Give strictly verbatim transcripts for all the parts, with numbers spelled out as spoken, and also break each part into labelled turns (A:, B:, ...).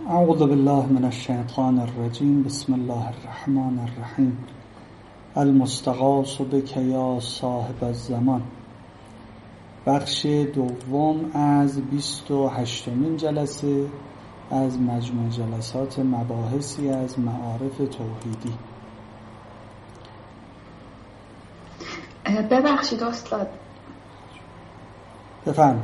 A: اعوذ بالله من الشیطان الرجیم. بسم الله الرحمن الرحیم. المستغاث بک یا صاحب الزمان. بخش دوم از بیست و هشتمین جلسه از مجموع جلسات مباحثی از معارف توحیدی.
B: ببخشید استاد،
A: بفرمایید.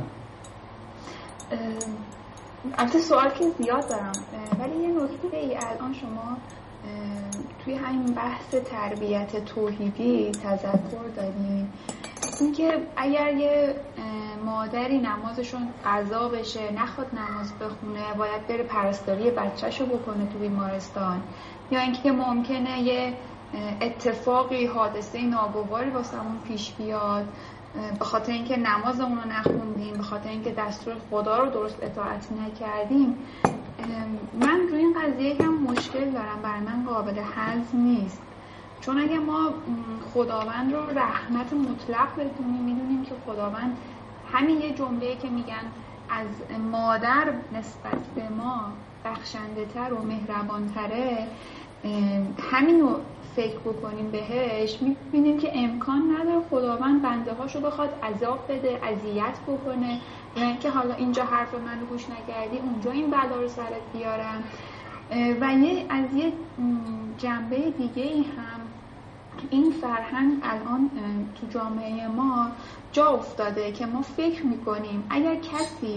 B: البته سوال که زیاد دارم، ولی یه نکته ای الان شما توی همین بحث تربیت توحیدی تذکر دادین، اینکه اگر یه مادری نمازشون قضا بشه نخواد نماز بخونه، باید بره پرستاری بچه‌شو بکنه تو بیمارستان، یا اینکه ممکنه یه اتفاقی حادثه ناگواری واسمون پیش بیاد به خاطر اینکه نمازمون رو نخوندیم، به خاطر اینکه دستور خدا رو درست اطاعت نکردیم. من روی این قضیه هم مشکل دارم، برای من قابل هضم نیست. چون اگه ما خداوند رو رحمت مطلق بدونیم، میدونیم که خداوند همین یه جمله‌ای که میگن از مادر نسبت به ما بخشنده تر و مهربان تره، همین رو فکر بکنیم بهش، میبینیم که امکان نداره خداوند بنده هاشو بخواد عذاب بده، اذیت بکنه، یا اینکه حالا اینجا حرف منو گوش نکردی اونجا این بلا رو سرت بیارم. و یه از یه جنبه دیگه ای هم این فرهنگ الان تو جامعه ما جا افتاده که ما فکر میکنیم اگر کسی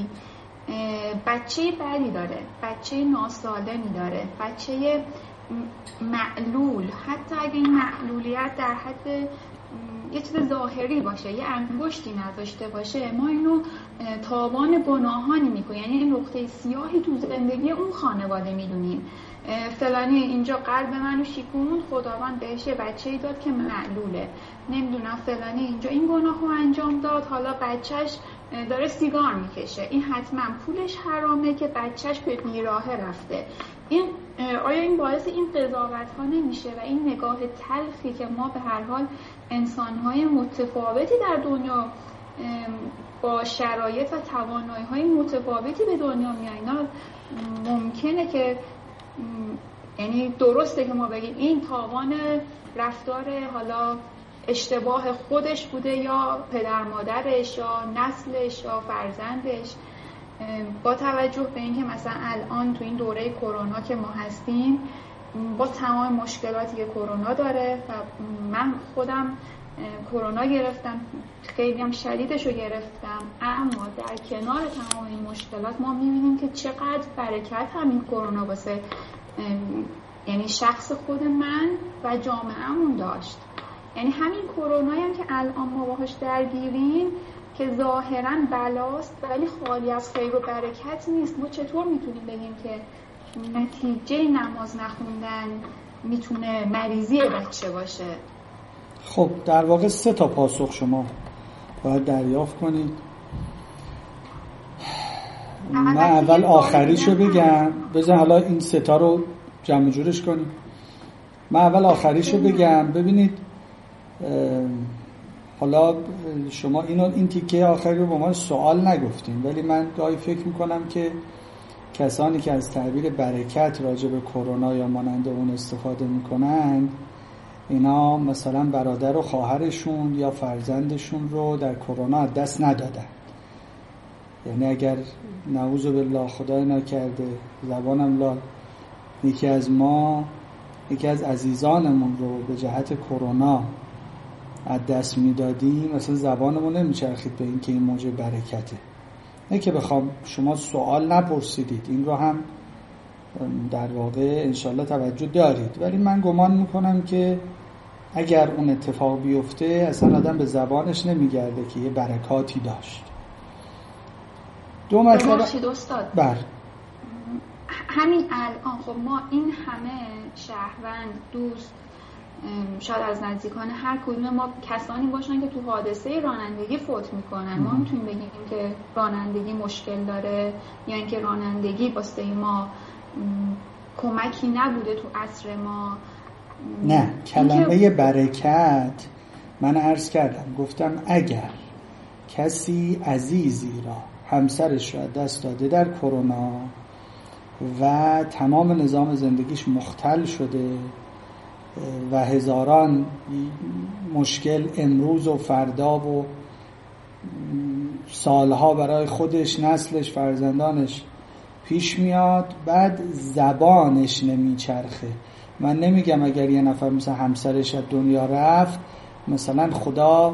B: بچه بدی داره، بچه ناسالمی داره، بچه معلول، حتی اگه این معلولیت در حد یه چیز ظاهری باشه، یه انگشتی نداشته باشه، ما اینو تاوان گناهانی میکنیم، یعنی این نقطه سیاهی تو زندگی اون خانواده میدونیم. فلانی اینجا قلب منو شکوند، خداوند بهش بچه‌ای داد که معلوله. نمیدونم فلانی اینجا این گناهو انجام داد، حالا بچهش داره سیگار میکشه، این حتما پولش حرامه که بچهش به بیراهه رفته. این آیا این باعث این قضاوت ها نمیشه و این نگاه تلخی که ما به هر حال انسان های متفاوتی در دنیا با شرایط و توانایی های متفاوتی به دنیا میاییم، ممکنه که یعنی درسته که ما بگیم این تاوان رفتار حالا اشتباه خودش بوده یا پدر مادرش یا نسلش یا فرزندش، با توجه به اینکه مثلا الان تو این دوره کرونا که ما هستیم با تمام مشکلاتی که کرونا داره و من خودم کرونا گرفتم، خیلی هم شدیدشو گرفتم، اما در کنار تمام این مشکلات ما میبینیم که چقدر برکت همین کرونا واسه یعنی شخص خود من و جامعه‌مون داشت. یعنی همین کرونایی هم که الان ما باهاش درگیریم که ظاهراً بلاست ولی خالی از خیر و برکت نیست، ما چطور میتونیم بگیم که نتیجه نماز نخوندن میتونه مریضی بچه باشه؟
A: خب در واقع سه تا پاسخ شما باید دریافت کنید. من اول آخریشو بگم، بذار حالا این سه تا رو جمع جورش کنیم. من اول آخریشو بگم. ببینید حالا شما اینو این تیکه آخری رو با ما سوال نگفتیم، ولی من گاهی فکر میکنم که کسانی که از تعبیر برکت راجع به کرونا یا مانند اون استفاده میکنند، اینا مثلا برادر و خواهرشون یا فرزندشون رو در کرونا از دست ندادن. یعنی اگر نعوذ بالله خدای نکرده زبانم لال یکی از ما یکی از عزیزانمون رو به جهت کرونا از دست میدادیم، مثلا زبانمون نمیچرخید به این که این موجب برکته. نه که بخوام شما سوال نپرسیدید، این رو هم در واقع انشالله توجه دارید، ولی من گمان میکنم که اگر اون اتفاق بیفته اصلا آدم به زبانش نمیگرده که یه برکاتی داشت. دو
B: مطلب استاد
A: بر
B: همین الان خب ما این همه شهروند، دوست، شاید از نزدیکان هر کدوم ما کسانی باشن که تو حادثه رانندگی فوت میکنن، ما میتونیم بگیم که رانندگی مشکل داره یا اینکه رانندگی واسه ما کمکی نبوده تو عصر ما؟
A: نه، کلمه برکت من عرض کردم، گفتم اگر کسی عزیزی را، همسرش را دست داده در کرونا و تمام نظام زندگیش مختل شده و هزاران مشکل امروز و فردا و سالها برای خودش، نسلش، فرزندانش پیش میاد، بعد زبانش نمیچرخه. من نمیگم اگر یه نفر مثلا همسرش از دنیا رفت مثلا خدا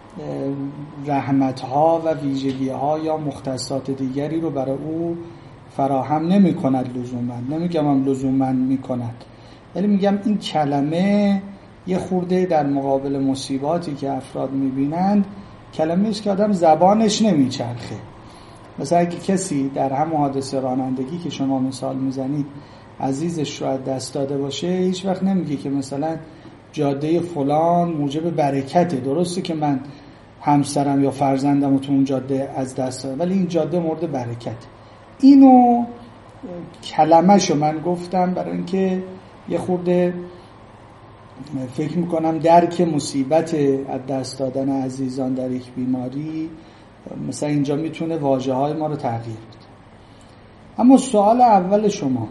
A: رحمتها و ویژگیها یا مختصات دیگری رو برای او فراهم نمی کند لزوما، نمیگم هم لزوما می کند، ولی میگم این کلمه یه خورده در مقابل مصیباتی که افراد میبینند کلمه است که آدم زبانش نمیچرخه. مثلا اگه کسی در هم حادثه رانندگی که شما مثال میزنید عزیزش رو از دست داده باشه، هیچ وقت نمیگه که مثلا جاده فلان موجب برکته، درسته که من همسرم یا فرزندم رو تو اون جاده از دست دادم ولی این جاده مورد برکت. اینو کلمه‌شو من گفتم برای اینکه یه خورده فکر میکنم درک مصیبت از دست دادن عزیزان در یک بیماری مثلا اینجا میتونه واژه‌های ما رو تغییر بده. اما سوال اول شما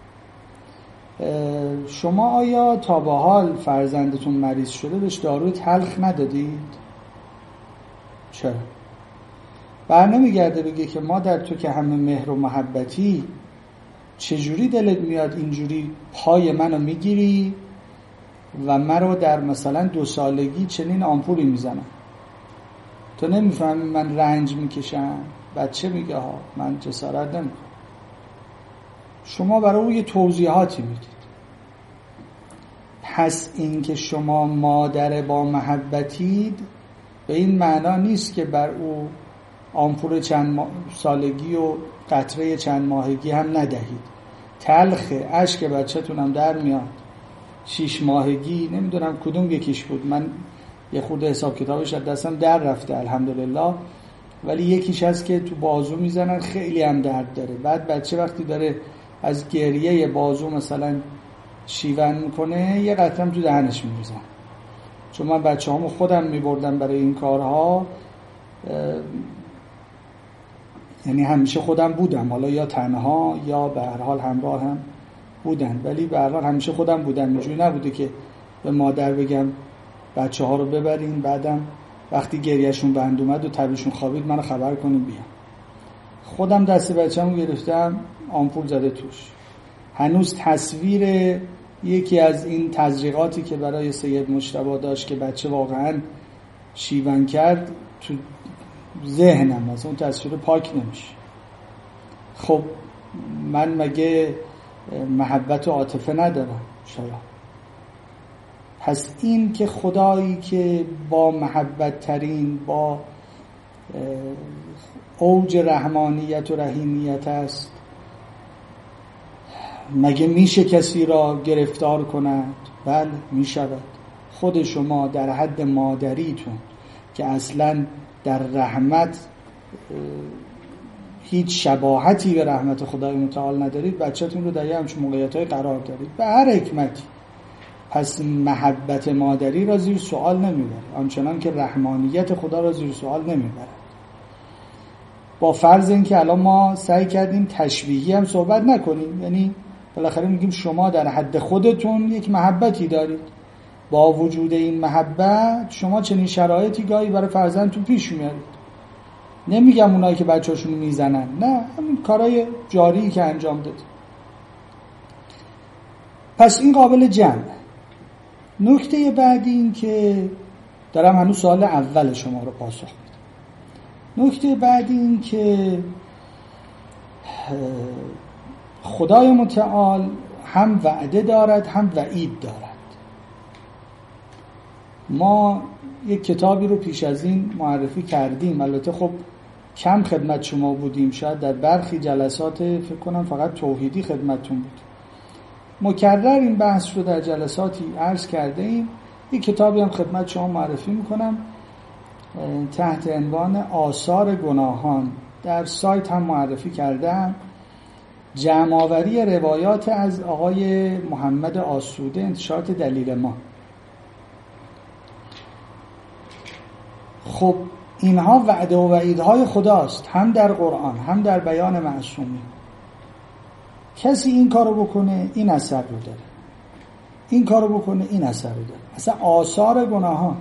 A: شما آیا تا به حال فرزندتون مریض شده بهش داروی تلخ ندادید؟ چرا؟ بر نمیگرده بگه که مادر تو که همه مهر و محبتی چجوری دلت میاد اینجوری پای منو میگیری و مرا در مثلا دو سالگی چنین آمپولی میزنم، تو نمیفهمی من رنج میکشم؟ بچه میگه ها من جسارت نمیکنم. شما برای او یه توضیحاتی میدید. پس این که شما مادر با محبتید به این معنا نیست که بر او آمپول چند سالگی و قطره چند ماهگی هم ندهید. تلخه، اشک بچه‌تون هم در میاد. شیش ماهگی نمیدونم کدوم یکیش بود، من یه خورده حساب کتابش از دستم در رفته الحمدلله، ولی یکیش هست که تو بازو میزنن خیلی هم درد داره. بعد بچه وقتی داره از گریه بازو مثلا شیون میکنه یه قطرم تو دهنش میریزن. چون من بچه هامو خودم میبردم برای این کارها، یعنی همیشه خودم بودم، حالا یا تنها یا به هر حال همراه هم بودن، ولی به هر حال همیشه خودم بودم. اینجوری نبوده که به مادر بگم بچه ها رو ببرین بعدم وقتی گریهشون بند اومد و تبشون خوابید منو خبر کنیم بیام. خودم دست بچه‌مو گرفتم آمپول زده توش. هنوز تصویر یکی از این تزریقاتی که برای سید مجتبی داشت که بچه واقعا شیون کرد تو ذهنم، مثلا اون تصویر پاک نمیشه. خب من مگه محبت و عاطفه ندارم؟ شاید. پس این که خدایی که با محبت ترین، با اوج رحمانیت و رحیمیت است، مگه میشه کسی را گرفتار کند؟ بله میشود. خود شما در حد مادریتون که اصلا در رحمت هیچ شباهتی به رحمت خدای متعال ندارید، بچه‌تون رو در همچون موقعیت‌های قرار دارید به هر حکمتی. پس محبت مادری را زیر سوال نمیبره، آنچنان که رحمانیت خدا را زیر سوال نمیبره. با فرض این که الان ما سعی کردیم تشبیهی هم صحبت نکنیم، یعنی بالاخره میگیم شما در حد خودتون یک محبتی دارید، با وجود این محبت شما چنین شرایطی گاهی برای فرزندتون پیش میارید. نمیگم اونایی که بچه‌هاشون میزنن، نه، همین کارهای جاری که انجام دادید. پس این قابل جمع. نکته بعدی این که دارم هنوز سوال اول شما رو پاسخ میدم. نکته بعدی این که خدای متعال هم وعده دارد هم وعید دارد. ما یک کتابی رو پیش از این معرفی کردیم، البته خب کم خدمت شما بودیم، شاید در برخی جلسات فکر کنم فقط توحیدی خدمتتون بود. مکرر این بحث رو در جلساتی عرض کرده ایم. یک کتابی هم خدمت شما معرفی میکنم تحت عنوان آثار گناهان، در سایت هم معرفی کردم. جمع‌آوری روایات از آقای محمد آسوده، انتشارات دلیل ما. خب اینها وعده و وعیدهای خداست، هم در قرآن هم در بیان معصومین. کسی این کارو بکنه این اثر رو داره، این کارو بکنه این اثر رو داره. مثلا آثار گناهان،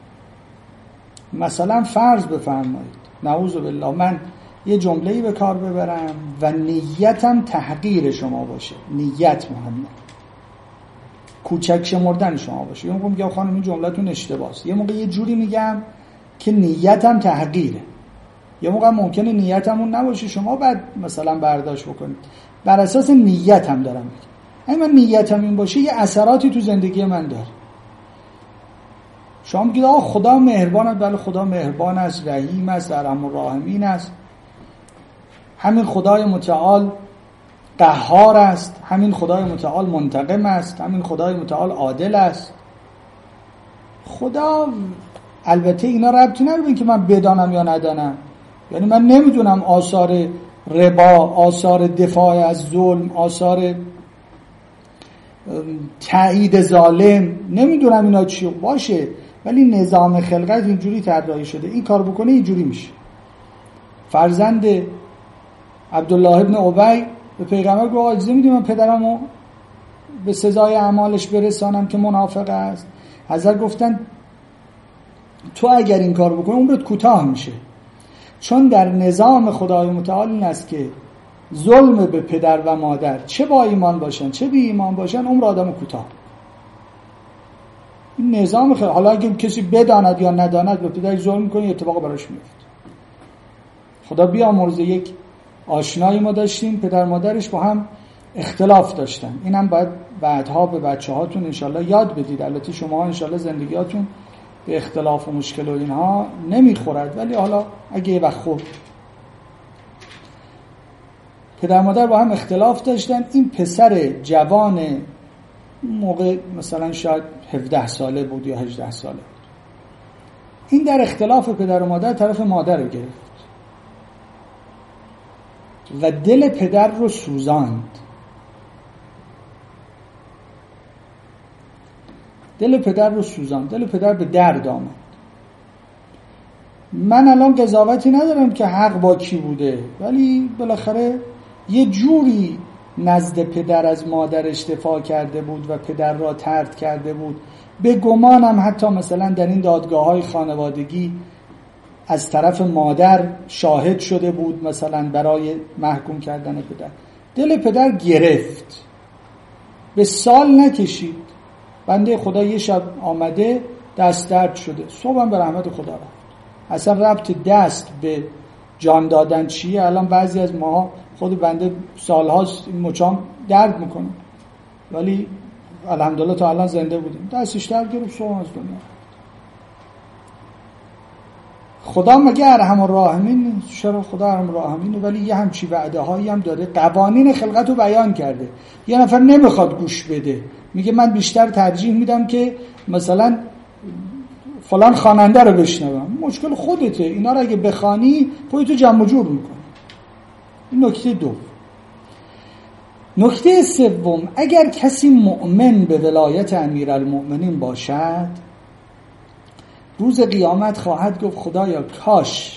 A: مثلا فرض بفرمایید نعوذ بالله من یه جمله‌ای به کار ببرم و نیتم تحقیر شما باشه، نیت مهمه، کوچک شمردن شما باشه. یه موقع میگم خانم این جمله‌تون اشتباهه، یه موقع یه جوری میگم که نیتم تحقیره، یه موقع ممکنه نیتمون نباشه شما بعد مثلا برداشت بکنید. بر اساس نیتم دارم میگم. اگه من نیتم این باشه یه اثراتی تو زندگی من داره. شما میگید آقا خدا مهربان است، بله خدا مهربان است، رحیم است، ارحم الراحمین است. همین خدای متعال قهار است، همین خدای متعال منتقم است، همین خدای متعال عادل است. خدا البته اینا ربطی نداره این که من بدانم یا ندانم، یعنی من نمیدونم آثار ربا، آثار دفاع از ظلم، آثار تایید ظالم، نمیدونم اینا چی باشه، ولی نظام خلقت اینجوری طراحی شده این کار بکنه اینجوری میشه. فرزند عبدالله ابن ابی به پیغمبر گفت اجازه میدی من پدرمو به سزای اعمالش برسانم که منافق است؟ حضرت گفتن تو اگر این کار بکنی عمرت کوتاه میشه، چون در نظام خدای متعال این است که ظلم به پدر و مادر چه با ایمان باشن چه بی ایمان باشن عمر آدم کوتاه. این نظام خیلی، حالا اگه کسی بداند یا نداند به پدر ظلم میکنه اتفاق براش میفته. خدا بیامرزه یک آشنایی ما داشتیم پدر مادرش با هم اختلاف داشتن، اینم باید بعدها به بچه هاتون انشالله یاد بدید. البته شما انشالله زندگیاتون به اختلاف و مشکل و اینها نمیخورد، ولی حالا اگه یه وقت خورد پدر مادر با هم اختلاف داشتن. این پسر جوان موقع مثلا شاید هفده ساله بود یا هجده ساله بود، این در اختلاف پدر و مادر طرف مادر رو گرفت و دل پدر رو سوزاند. دل پدر رو سوزاند، دل پدر به درد آمد. من الان قضاوتی ندارم که حق با کی بوده، ولی بالاخره یه جوری نزد پدر از مادرش دفاع کرده بود و پدر را طرد کرده بود. به گمانم حتی مثلا در این دادگاه‌های خانوادگی از طرف مادر شاهد شده بود مثلا برای محکوم کردن پدر. دل پدر گرفت، به سال نکشید، بنده خدا یه شب آمده دست درد شده، صبحم به رحمت خدا رفت. اصلا ربط دست به جان دادن چیه؟ الان بعضی از ما خود بنده سالهاست مچام درد میکنه ولی الحمدلله تا الان زنده بودیم، دستش درد گرفت صبح از دنیا. خدا مگه ارحم الراحمین نیست؟ چرا خدا ارحم الراحمینه، ولی یه همچی وعده هایی هم داره، قوانین خلقت رو بیان کرده. یه نفر نمیخواد گوش بده، میگه من بیشتر ترجیح میدم که مثلا فلان خواننده رو بشنوم. مشکل خودته، اینا رو اگه بخوانی خودتو جمع جور میکنی. این نکته دوم. نکته سوم، اگر کسی مؤمن به ولایت امیرالمؤمنین باشد روز قیامت خواهد گفت خدایا کاش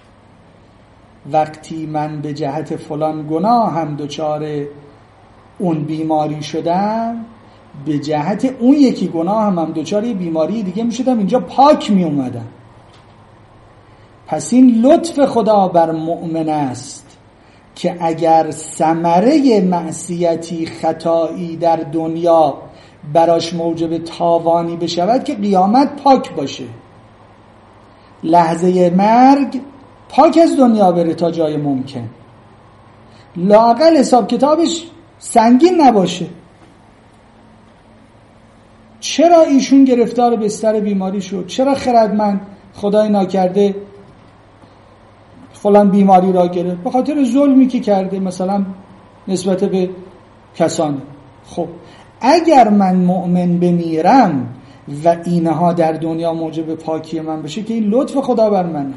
A: وقتی من به جهت فلان گناه هم دچار اون بیماری شدم به جهت اون یکی گناه هم, هم دچار یه بیماری دیگه می شدم اینجا پاک می اومدم. پس این لطف خدا بر مؤمن است که اگر ثمره معصیتی خطایی در دنیا براش موجب تاوانی بشود که قیامت پاک باشه، لحظه مرگ پاک از دنیا بره تا جای ممکن، لااقل حساب کتابش سنگین نباشه. چرا ایشون گرفتار بستر بیماری شد؟ چرا خردمند خدای ناکرده فلان بیماری را گرفت؟ به خاطر ظلمی که کرده مثلا نسبت به کسانی. خب اگر من مؤمن بمیرم و اینها در دنیا موجب پاکی من بشه که این لطف خدا بر منه.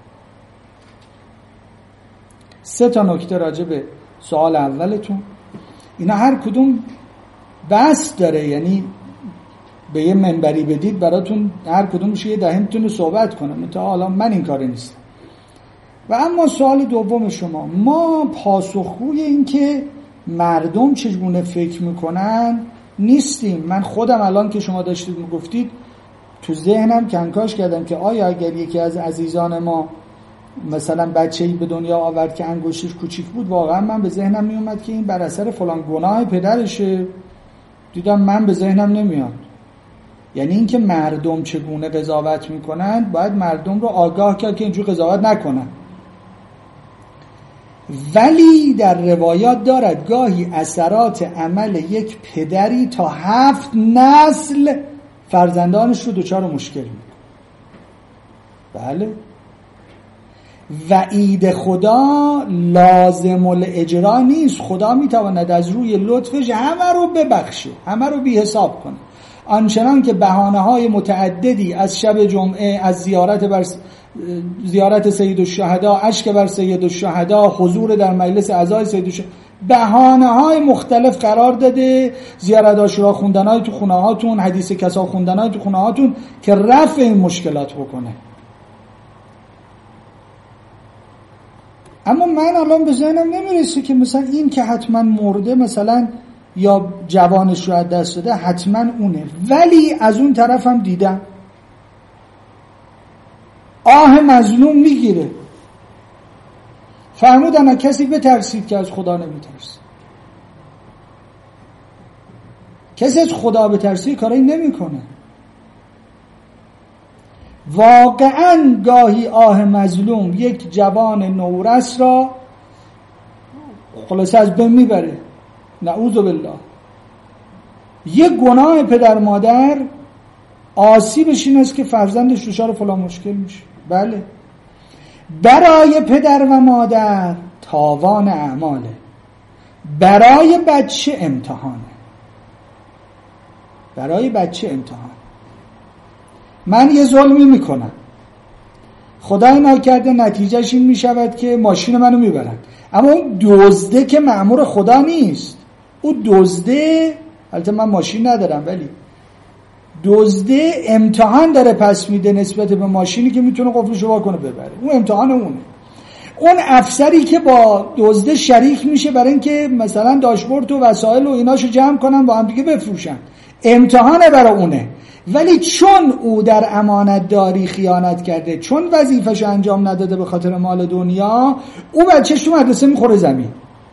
A: سه تا نکته راجع به سوال اولتون، اینا هر کدوم بحث داره، یعنی به یه منبری بدید براتون هر کدومش یه دهه میتونه صحبت کنم، تا حالا من این کار نیستم. و اما سوال دوم شما، ما پاسخگوی این که مردم چگونه فکر میکنن نیستیم. من خودم الان که شما داشتید میگفتید تو ذهنم کنکاش کردم که آیا اگر یکی از عزیزان ما مثلا بچه‌ای به دنیا آورد که انگشتش کوچیک بود، واقعا من به ذهنم میومد که این بر اثر فلان گناه پدرشه. دیدم من به ذهنم نمیاد. یعنی اینکه مردم چگونه قضاوت میکنن باید مردم رو آگاه کرد که اینجور قضاوت نکنن. ولی در روایات دارد گاهی اثرات عمل یک پدری تا هفت نسل فرزندانش رو دچار مشکل میکنه. بله، وعید خدا لازم الاجرا نیست. خدا میتواند از روی لطفش همه رو ببخشه، همه رو بی حساب کنه. آنچنان که بهانه‌های متعددی از شب جمعه، از زیارت بر زیارت سید الشهدا، اشک بر سید الشهدا، حضور در مجلس اعضای سید الشهدا، بهانه‌های مختلف قرار داده. زیارت عاشورا خوندنای تو خونه‌هاتون، حدیث کسا خوندنای تو خونه‌هاتون که رفع این مشکلات بکنه. اما من الان به ذهنم نمیرسه که مثلا این که حتما مرده مثلا یا جوانش رو از دست داده حتما اونه. ولی از اون طرف هم دیدم آه مظلوم میگیره. فرمودن کسی بترسید که از خدا نمیترسید. کسی از خدا بترسید کاری نمیکنه. واقعا گاهی آه مظلوم یک جوان نورس را خلاصه از بین میبره. نعوذ بالله. یک گناه پدر مادر آسیبش این است که فرزندش دچار فلان مشکل میشه. بله، برای پدر و مادر تاوان اعماله، برای بچه امتحانه. برای بچه امتحان. من یه ظلمی میکنم، خدای نکرده نتیجهش این میشود که ماشین منو میبرن، اما اون دزده که مأمور خدا نیست. اون دزده، البته من ماشین ندارم، ولی دزده امتحان داره پس میده نسبت به ماشینی که میتونه قفلش رو وا کنه ببره. اون امتحان اونه. اون افسری که با دزده شریک میشه برای اینکه مثلا داشبورد و وسایل و ایناشو جمع کنن با هم دیگه بفروشن، امتحانه برای اونه. ولی چون او در امانت داری خیانت کرده، چون وظیفه‌ش انجام نداده به خاطر مال دنیا، او بچهش تو مدرسه میخوره زمین.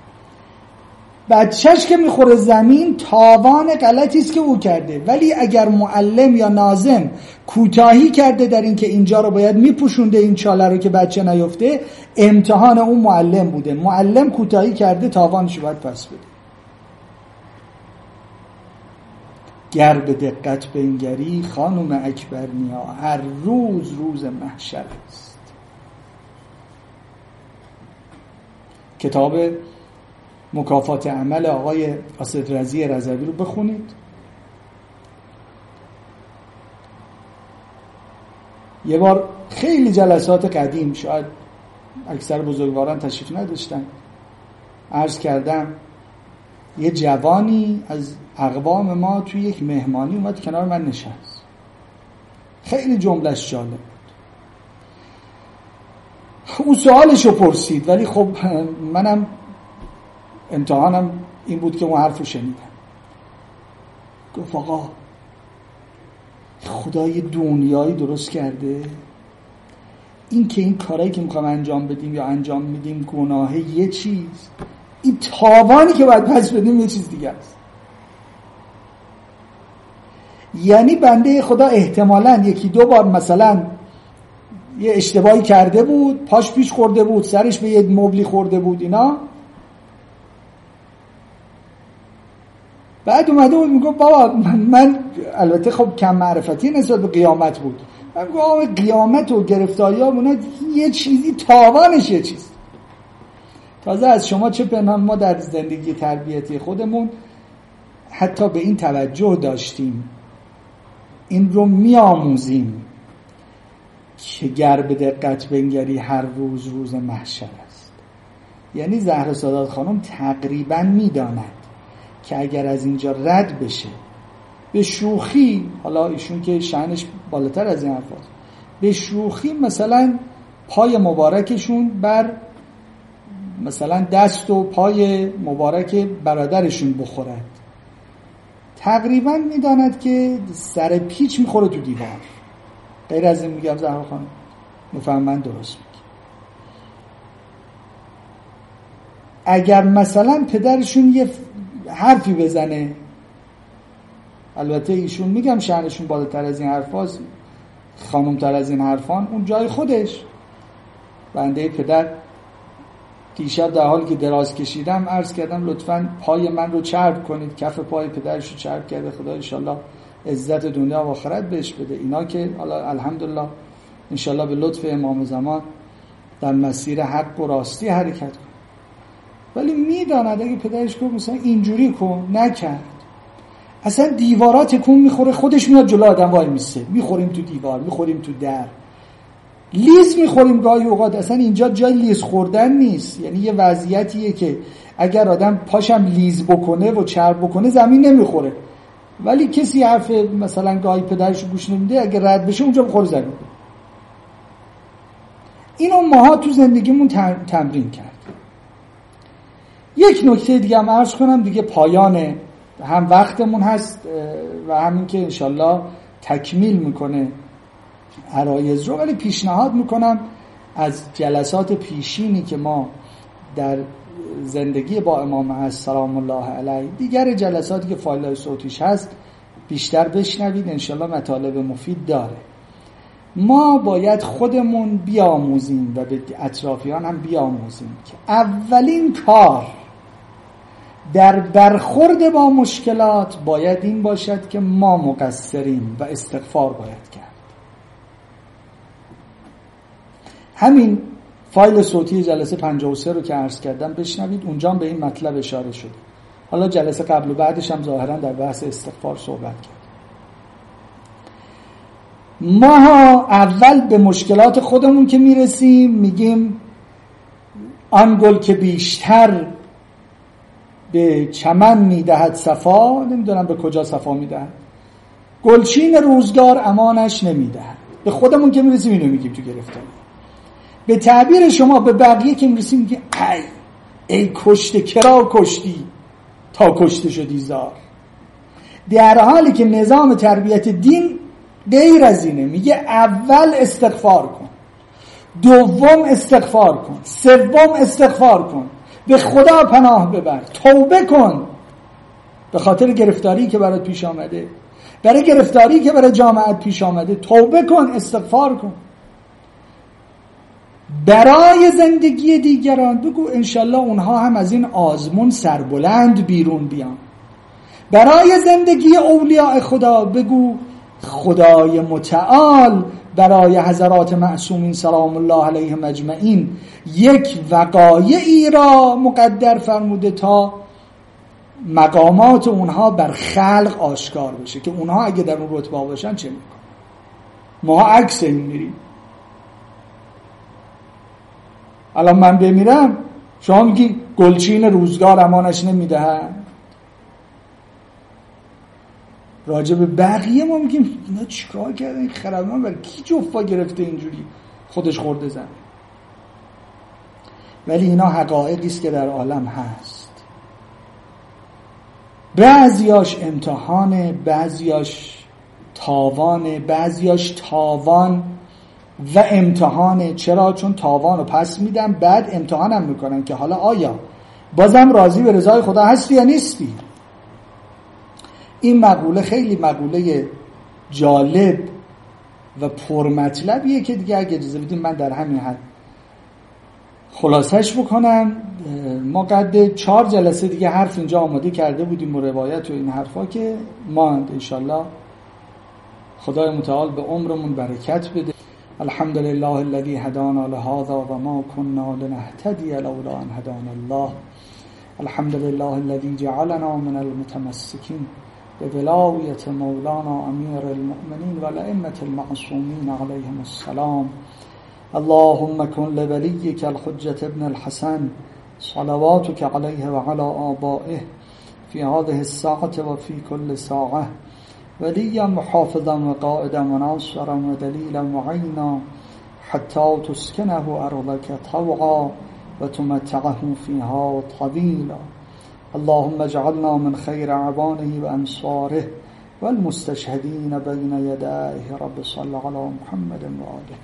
A: بچهش که میخوره زمین تاوان غلطی است که او کرده. ولی اگر معلم یا ناظم کوتاهی کرده در این که اینجا رو باید میپوشونده این چاله رو که بچه نیفته، امتحان اون معلم بوده. معلم کوتاهی کرده، تاوانش باید پس بده. گر به دقت بنگری خانم اکبرنیا، هر روز روز محشر است. کتاب مکافات عمل آقای اسدرضی رضوی رو بخونید. یه بار خیلی جلسات قدیم، شاید اکثر بزرگواران تشریف نداشتن، عرض کردم یه جوانی از اقوام ما توی یک مهمانی اومد کنار من نشست. خیلی جملهش جالب بود. او سوالشو پرسید، ولی خب منم امتحانم این بود که اون حرفو شنیدم. گفت آقا خدای دنیایی درست کرده، این که این کارهایی که میخوام انجام بدیم یا انجام میدیم گناهه یه چیز، این تاوانی که باید پس بدیم یه چیز دیگه است. یعنی بنده خدا احتمالاً یکی دو بار مثلا یه اشتباهی کرده بود، پاش پیش خورده بود، سرش به یه مبلی خورده بود اینا، بعد اومده بود میگه بابا من, من البته خب کم معرفتی نسبت به قیامت بود، من میگه آقا قیامت و گرفتاری ها مونه یه چیزی تاوانش یه چیز. تازه از شما چه پنهان، ما در زندگی تربیتی خودمون حتی به این توجه داشتیم، این رو میآموزیم که گر به دقت بنگری هر روز روز محشر است. یعنی زهرا سادات خانم تقریبا میداند که اگر از اینجا رد بشه به شوخی، حالا ایشون که شأنش بالاتر از این حرفاست، به شوخی مثلا پای مبارکشون بر مثلا دست و پای مبارک برادرشون بخورد، تقریبا میداند که سر پیچ میخوره تو دیوار. غیر از این میگم زهرا خانم بفهم من درست میگم. اگر مثلا پدرشون یه حرفی بزنه، البته ایشون میگم شأنشون بالاتر از این حرفاست، خانم تر از این حرفان، اون جای خودش. بنده پدر دیشب در حالی که دراز کشیدم عرض کردم لطفاً پای من رو چرب کنید، کف پای پدرش رو چرب کرده، خدا انشالله عزت دنیا و آخرت بهش بده. اینا که حالا الحمدلله انشالله به لطف امام زمان در مسیر حق و راستی حرکت کن. ولی میداند اگه پدرش گفت مثلا اینجوری کن، نکرد، اصلا دیوارات تکون میخوره، خودش میاد جلو آدم وای میسه، میخوریم تو دیوار، میخوریم تو در، لیز میخوریم گاهی اوقات. اصلا اینجا جای لیز خوردن نیست. یعنی یه وضعیتیه که اگر آدم پاشم لیز بکنه و چرب بکنه زمین نمیخوره، ولی کسی حرف مثلا گاهی پدرش گوش نمیده، اگر رد بشه اونجا بخوره زمین. اینو ماها تو زندگیمون تمرین کرد. یک نکته دیگه هم عرض کنم دیگه، پایان هم وقتمون هست و همین که انشالله تکمیل میکنه عرایض رو، ولی پیشنهاد میکنم از جلسات پیشینی که ما در زندگی با امام هست سلام الله علیه، دیگر جلساتی که فایل صوتیش هست بیشتر بشنوید، انشالله مطالب مفید داره. ما باید خودمون بیاموزیم و به اطرافیان هم بیاموزیم که اولین کار در برخورد با مشکلات باید این باشد که ما مقصریم و استغفار باید کرد. همین فایل صوتی جلسه پنجاه و سه رو که عرض کردم بشنوید، اونجا به این مطلب اشاره شده. حالا جلسه قبل و بعدش هم ظاهرا در بحث استغفار صحبت کرد. ما اول به مشکلات خودمون که میرسیم میگیم آن گل که بیشتر به چمن میدهد صفا، نمیدونم به کجا صفا میدهد، گلچین روزگار امانش نمیدهد. به خودمون که میرسیم اینو میگیم تو گرفتاری. به تعبیر شما به بقیه که میرسیم میگیم ای ای کشته کرا کشتی تا کشته شدی زار. در حالی که نظام تربیت دین غیر از اینه، میگه اول استغفار کن، دوم استغفار کن، سوم استغفار کن، به خدا پناه ببر، توبه کن به خاطر گرفتاری که برات پیش آمده، برای گرفتاری که برای جامعت پیش آمده، توبه کن، استغفار کن. برای زندگی دیگران بگو انشالله اونها هم از این آزمون سربلند بیرون بیان. برای زندگی اولیاء خدا بگو خدای متعال برای حضرات معصومین سلام الله علیهم اجمعین یک وقایعی را مقدر فرموده تا مقامات اونها بر خلق آشکار بشه که اونها اگه در اون رتبه باشن چه میکنن. ما عکس این میریم. الان من بمیرم شما میگی گلچین روزگار امانش نمیدهد. راجع به بقیه ما میگیم اینا چیکار کردن، این خردمند برای کی جفا گرفته اینجوری خودش خورده زن. ولی اینا حقایقی است که در عالم هست. بعضیاش امتحانه، بعضیاش تاوانه، بعضیاش تاوان و امتحانه. چرا؟ چون تاوان رو پس میدن بعد امتحانم میکنن که حالا آیا بازم راضی به رضای خدا هستی یا نیستی. این مقوله خیلی مقوله جالب و پرمطلبیه که دیگه اگه اجازه بدیم من در همین حد خلاصش بکنم. ما قد چهار جلسه دیگه حرف اینجا آماده کرده بودیم و روایت و این حرفا که ماند. انشالله خدای متعال به عمرمون برکت بده. الحمد لله الذي هدانا لهذا و ما كنا لنهتدي لولا ان هدانا الله. الحمد لله الذي جعلنا من المتمسكين بولاية مولانا أمير المؤمنين والأئمة المعصومين عليهم السلام. اللهم كن لوليك الحجة ابن الحسن صلواتك عليه وعلى آبائه في هذه الساعة وفي كل ساعة وليا محافظا وقائدا وناصرا ودليلا وعينا حتى تسكنه أرضك طوعا وتمتعهم فيها طويلا اللهم اجعلنا من خير عوانه وأنصاره والمستشهدين بين يديه رب صل على محمد و آله.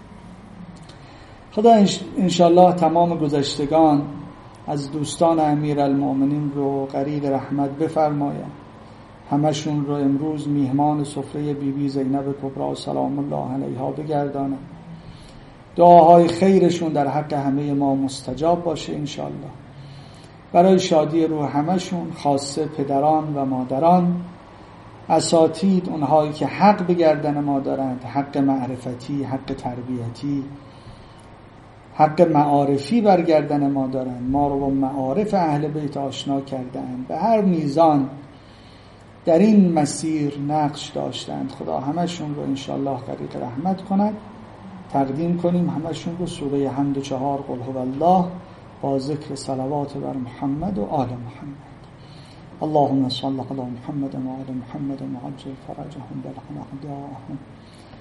A: خدا انشالله تمام گذشتگان از دوستان امیرالمؤمنین رو غریق رحمت بفرماید. همشون رو امروز میهمان سفره بی بی زینب کبری سلام الله علیها بگردانم. دعاهای خیرشون در حق همه ما مستجاب باشه انشالله. برای شادی روح همشون، خاصه پدران و مادران، اساتید، اونهایی که حق به گردن ما دارند، حق معرفتی، حق تربیتی، حق معارفی بر گردن ما دارند، ما رو با معارف اهل بیت آشنا کردند، به هر میزان در این مسیر نقش داشتند. خدا همشون رو انشالله غریق رحمت کند. تقدیم کنیم همشون رو سوره حمد چهار قل هو الله با ذکر صلوات بر محمد و آل محمد. اللهم صل علی محمد و آل محمد و عجل فرجهم بالغ اعداءهم